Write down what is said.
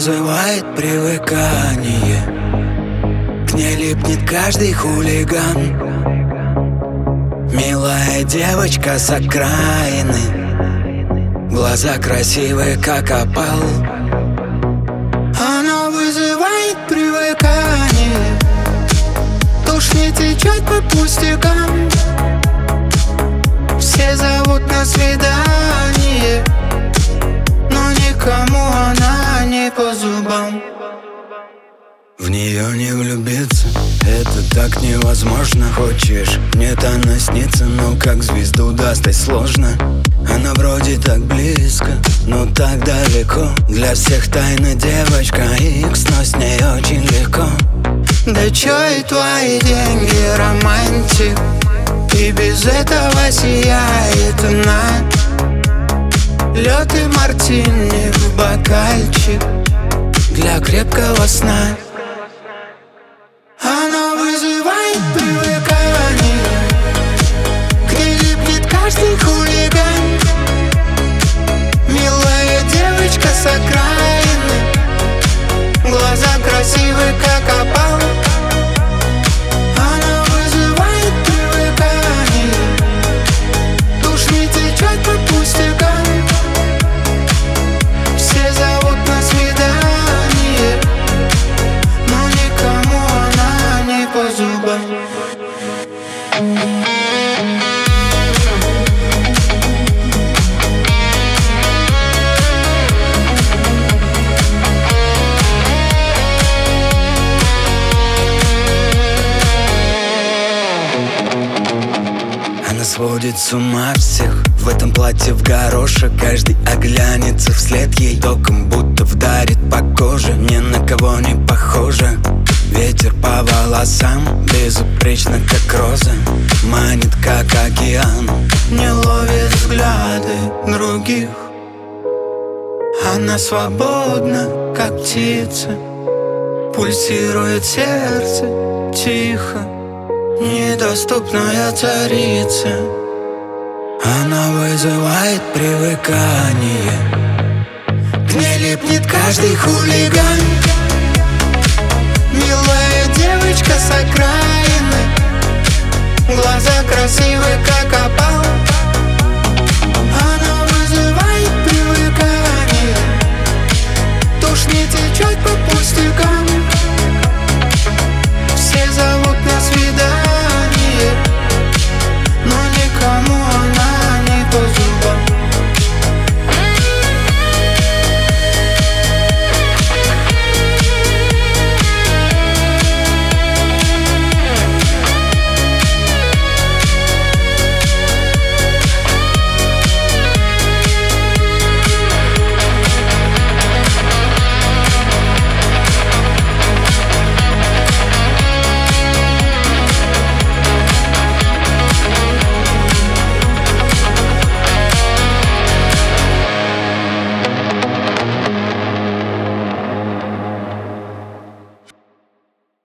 вызывает привыкание, к ней липнет каждый хулиган. Милая девочка с окраины, глаза красивые, как опал. Она вызывает привыкание, тушь не течет по пустякам. Все зовут на свидание, но никому она не по зубам. В нее не влюбиться, это так невозможно. Хочешь, нет, она снится, но как звезду достать сложно. Она вроде так близко, но так далеко. Для всех тайна девочка Икс, но с ней очень легко. Да чё и твои деньги, романтик, и без этого сияет она. Лёд и мартини в бокальчик для крепкого сна. Она вызывает привыкание, к ней липнет каждый хулиган. Милая девочка с окраины, глаза красивые, как опал. Она вызывает привыкание, тушь не течет по пустякам. Все зовут на свидание, но никому она не по зубам. Она сводит с ума всех в этом платье в горошек. Каждый оглянется вслед ей, током будто вдарит по коже. Ни на кого не похожа. Ветер по волосам, безупречно, как роза. Манит, как океан, не ловит взгляды других. Она свободна, как птица, пульсирует сердце тихо, недоступная царица. Она вызывает привыкание, к ней липнет каждый хулиган. Милая девочка с окраины, глаза красивые, как опал.